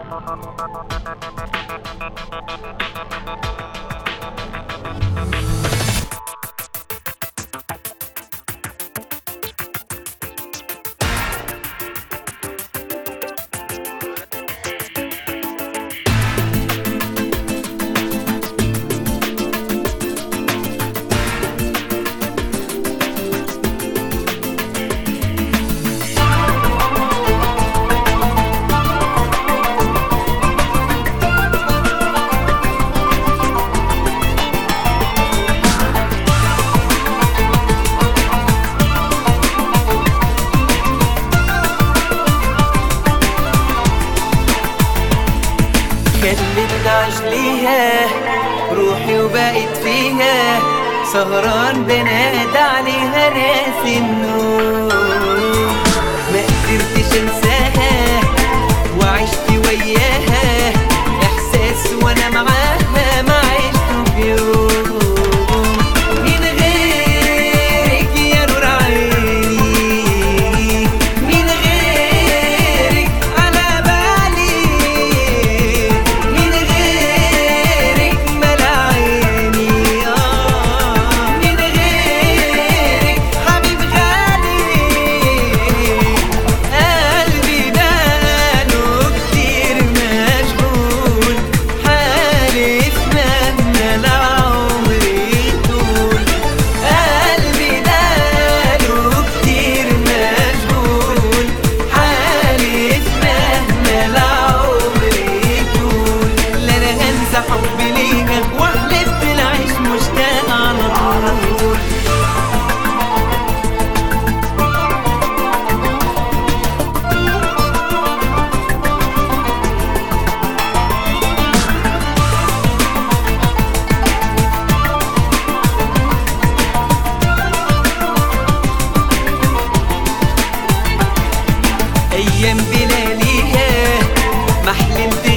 خلتني أعيش ليها روحي وبقيت فيها، سهران بنادى عليها ناسي النوم. ما قدرتش انساها وعشت وياها، احساس وانا معاها ما عشته في يوم. من غيرك يا نور عيني، من غيرك على بالي، من غيرك ملا عيني، من غيرك حبيب غالي. قلبي بقاله كتير مشغول، حالف مهما العمر يطول. قلبي بقاله كتير مشغول، حالف مهما العمر يطول. لا انا هنسى حبي ليها واحلف بالعيش مشتاق على طول. ايام بلاليها ما حلمت